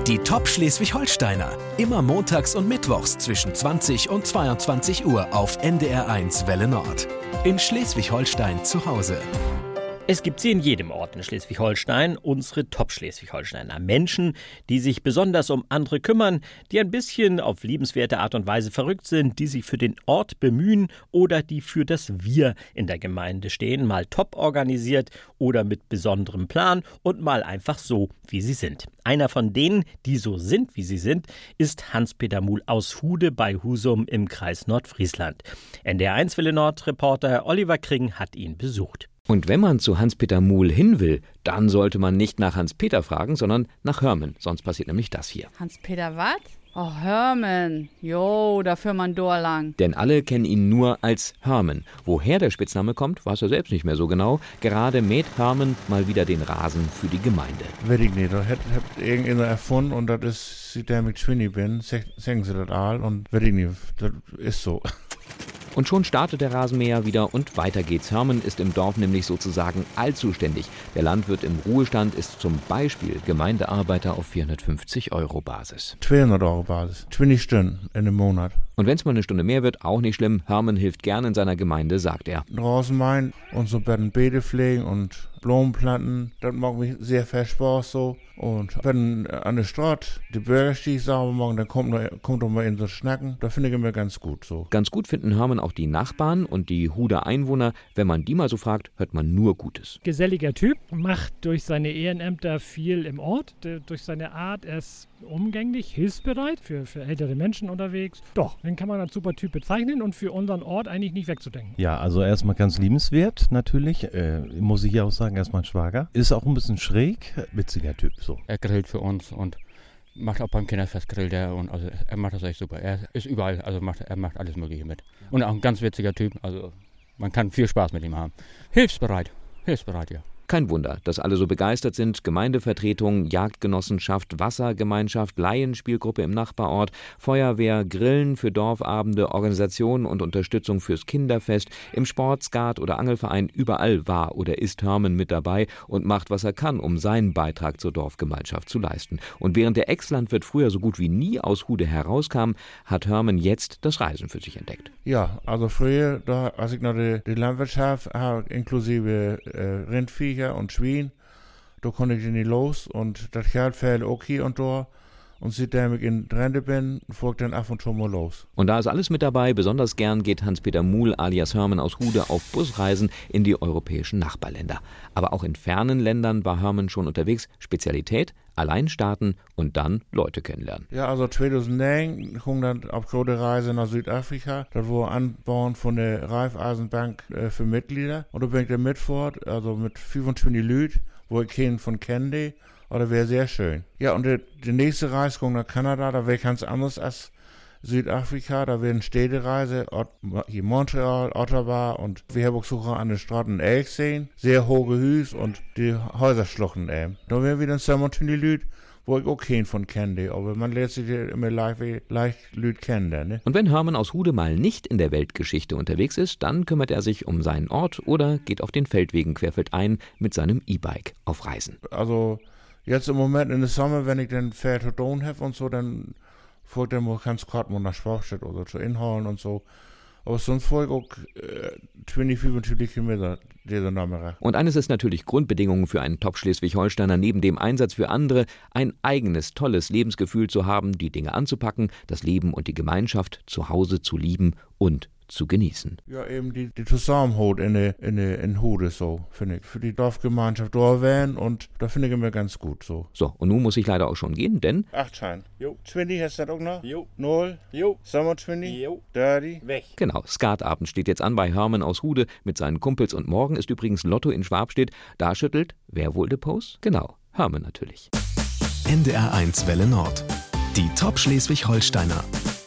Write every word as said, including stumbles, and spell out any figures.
Die Top Schleswig-Holsteiner. Immer montags und mittwochs zwischen zwanzig und zweiundzwanzig Uhr auf N D R eins Welle Nord. In Schleswig-Holstein zu Hause. Es gibt sie in jedem Ort in Schleswig-Holstein, unsere Top-Schleswig-Holsteiner. Menschen, die sich besonders um andere kümmern, die ein bisschen auf liebenswerte Art und Weise verrückt sind, die sich für den Ort bemühen oder die für das Wir in der Gemeinde stehen, mal top organisiert oder mit besonderem Plan und mal einfach so, wie sie sind. Einer von denen, die so sind, wie sie sind, ist Hans-Peter Muhl aus Hude bei Husum im Kreis Nordfriesland. N D R eins Welle Nord-Reporter Oliver Kring hat ihn besucht. Und wenn man zu Hans-Peter Muhl hin will, dann sollte man nicht nach Hans-Peter fragen, sondern nach Hörmen. Sonst passiert nämlich das hier. Hans-Peter was? Oh, Hörmen. Jo, dafür man Dor lang. Denn alle kennen ihn nur als Hörmen. Woher der Spitzname kommt, weiß er selbst nicht mehr so genau. Gerade mäht Hörmen mal wieder den Rasen für die Gemeinde. Weiß ich nicht. Das hat, hat irgendjemand erfunden und das ist, seit der mit Schwinni bin, sagen sie das all und weiß ich nicht. Das ist so. Und schon startet der Rasenmäher wieder und weiter geht's. Hörmen ist im Dorf nämlich sozusagen allzuständig. Der Landwirt im Ruhestand ist zum Beispiel Gemeindearbeiter auf vierhundertfünfzig Euro Basis. zweihundert Euro Basis. zwanzig Stunden in einem Monat. Und wenn es mal eine Stunde mehr wird, auch nicht schlimm. Hörmen hilft gern in seiner Gemeinde, sagt er. Draußen mein und so werden Beete pflegen und Blumenplanten. Das macht mich sehr viel Spaß so. Und wenn an der Straße die Bürgerstieg sauber machen, dann kommt, noch, kommt doch mal in so Schnacken. Da finde ich mir ganz gut so. Ganz gut finden Hörmen auch die Nachbarn und die Huder Einwohner. Wenn man die mal so fragt, hört man nur Gutes. Geselliger Typ, macht durch seine Ehrenämter viel im Ort. Durch seine Art, er ist umgänglich, hilfsbereit, für, für ältere Menschen unterwegs. Doch, den kann man als super Typ bezeichnen und für unseren Ort eigentlich nicht wegzudenken. Ja, also erstmal ganz liebenswert natürlich, äh, muss ich ja auch sagen, erstmal ein Schwager. Ist auch ein bisschen schräg, witziger Typ so. Er grillt für uns und macht auch beim Kinderfest grillt er und also er macht das echt super. Er ist überall, also macht, er macht alles Mögliche mit. Und auch ein ganz witziger Typ, also man kann viel Spaß mit ihm haben. Hilfsbereit, hilfsbereit, ja. Kein Wunder, dass alle so begeistert sind. Gemeindevertretung, Jagdgenossenschaft, Wassergemeinschaft, Laienspielgruppe im Nachbarort, Feuerwehr, Grillen für Dorfabende, Organisation und Unterstützung fürs Kinderfest, im Sport, Skat oder Angelverein, überall war oder ist Hörmen mit dabei und macht, was er kann, um seinen Beitrag zur Dorfgemeinschaft zu leisten. Und während der Ex-Landwirt früher so gut wie nie aus Hude herauskam, hat Hörmen jetzt das Reisen für sich entdeckt. Ja, also früher, da, als ich noch die, die Landwirtschaft habe, inklusive äh, Rindvieh und Schwein, da konnte ich nicht los und das Geld fällt okay und da und seitdem ich in Rente bin, folgt dann ab und zu mal los. Und da ist alles mit dabei, besonders gern geht Hans-Peter Muhl alias Hörmen aus Hude auf Busreisen in die europäischen Nachbarländer. Aber auch in fernen Ländern war Hörmen schon unterwegs. Spezialität, allein starten und dann Leute kennenlernen. Ja, also zweitausendneun ging dann auf große Reise nach Südafrika. Das war Anbauen von der Raiffeisenbank äh, für Mitglieder. Und da bin ich dann mit fort, also mit fünfundzwanzig Leuten, wo ich keinen von kenne. Aber das wäre sehr schön. Ja, und die, die nächste Reise ging nach Kanada, da wäre ganz anders als Südafrika. Da wäre eine Städtereise, hier Montreal, Ottawa und wir haben auch so an den Straßen in Elk sehen. Sehr hohe Hüs und die Häuserschluchten eben. Da wären wieder siebenundzwanzig Leute, wo ich auch keinen von kenne, aber man lernt sich ja immer leicht, leicht Leute kennen. Ne? Und wenn Hörmen aus Hude mal nicht in der Weltgeschichte unterwegs ist, dann kümmert er sich um seinen Ort oder geht auf den Feldwegen querfeldein mit seinem E-Bike auf Reisen. Also jetzt im Moment in der Sommer, wenn ich den Pferd zu tun habe und so, dann folgt er mal ganz kurz mal nach Schwachstadt oder zu Inhorn und so. Aber sonst folgt auch äh, zwanzig, fünfundzwanzig Kilometer dieser Nummer. Und eines ist natürlich Grundbedingungen für einen Top-Schleswig-Holsteiner, neben dem Einsatz für andere, ein eigenes, tolles Lebensgefühl zu haben, die Dinge anzupacken, das Leben und die Gemeinschaft zu Hause zu lieben und zu genießen. Ja, eben die, die Zusammenhalt in der in der in Hude so, finde ich. Für die Dorfgemeinschaft da werden und da finde ich immer ganz gut so. So, und nun muss ich leider auch schon gehen, denn... Acht Schein. Jo. zwanzig hast du das auch noch? Jo. Null. Jo. siebenundzwanzig. Jo. dreißig. Weg. Genau, Skatabend steht jetzt an bei Hörmen aus Hude mit seinen Kumpels und morgen ist übrigens Lotto in Schwabstedt. Da schüttelt, wer wohl de Post? Genau, Hörmen natürlich. N D R eins Welle Nord. Die Top Schleswig-Holsteiner.